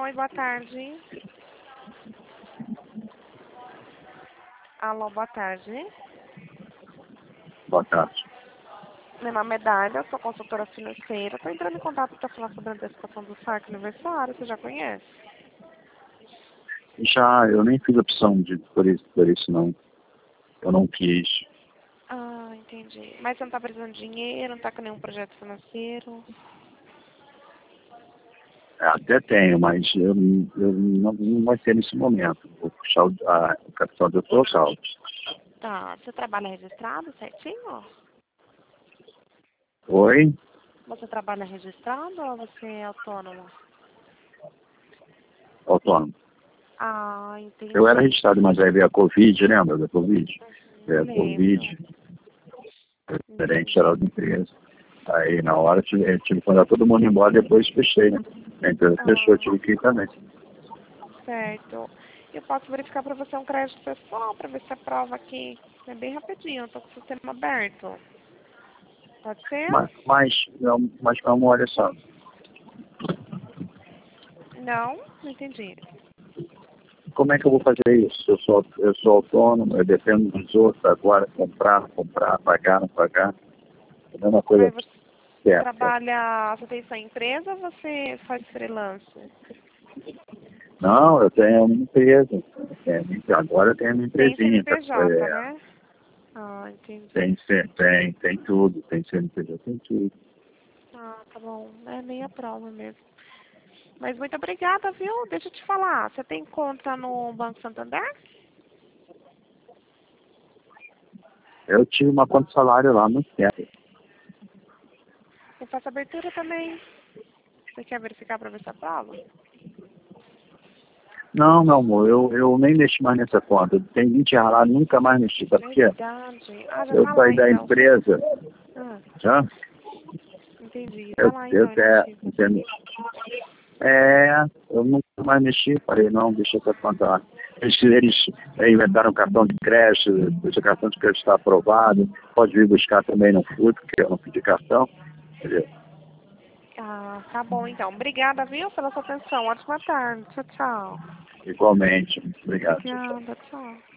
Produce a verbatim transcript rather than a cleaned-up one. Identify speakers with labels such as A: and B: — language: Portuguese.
A: Oi, boa tarde. Alô, boa tarde.
B: Boa tarde.
A: Meu nome é Dália, sou consultora financeira. Estou entrando em contato para falar sobre a antecipação do saque aniversário. Você já conhece?
B: Já, eu nem fiz opção de, por isso, por isso não. Eu não quis.
A: Ah, entendi. Mas você não está precisando de dinheiro, não está com nenhum projeto financeiro?
B: Até tenho, mas eu, eu não, não vai ser nesse momento. Vou puxar o, a, o capital do total.
A: Tá. Você trabalha registrado certinho?
B: Oi?
A: Você trabalha registrado ou você é autônomo?
B: Autônomo.
A: Ah, entendi.
B: Eu era registrado, mas aí veio a Covid, lembra da Covid? Veio a
A: Lembro.
B: Covid, gerente
A: Entendi.
B: geral da empresa. Aí na hora eu tive, eu tive que mandar todo mundo embora, depois fechei, né? A empresa
A: Ah.
B: fechou, eu tive que ir também.
A: Certo. Eu posso verificar para você um crédito pessoal para ver se a prova aqui é bem rapidinho. Eu tô com o sistema aberto. Pode ser?
B: Mas, mas, não, mas calma, olha só.
A: Não? Não entendi.
B: Como é que eu vou fazer isso? Eu sou, eu sou autônomo, eu dependo dos outros agora, comprar, comprar, pagar, não pagar. É a mesma coisa
A: Aí você
B: certa.
A: trabalha, você tem sua empresa ou você faz freelance?
B: Não, eu tenho uma empresa. Eu tenho- agora eu tenho uma
A: Tem
B: empresinha. Tá?
A: C N P J,
B: É,
A: né? Ah, entendi.
B: tem, tem, tem, tem tudo, tem C N P J, tem tudo.
A: Ah, tá bom. É meia prova mesmo. Mas muito obrigada, viu? Deixa eu te falar. Você tem conta no Banco Santander?
B: Eu tive uma conta de salário lá muito tempo.
A: Eu faço abertura também. Você quer verificar para ver se é prova?
B: Não, meu amor, eu, eu nem mexi mais nessa conta. Tem vinte reais lá, nunca mais mexi. Sabe por quê?
A: Verdade. Ah, já
B: Eu
A: tá lá
B: saí da
A: então.
B: empresa,
A: Ah,
B: já?
A: entendi. Tá
B: Eu,
A: lá
B: eu
A: então,
B: até,
A: inativo.
B: entendo. É, eu nunca mais mexi, falei, não, deixa eu contar lá. Eles, eles inventaram um cartão de crédito, o cartão de crédito está aprovado, pode vir buscar também, não fui, porque eu não pedi cartão, entendeu?
A: Ah, tá bom então. Obrigada, viu, pela sua atenção. Ótima tarde. Tchau, tchau.
B: Igualmente, obrigado.
A: Obrigada, tchau.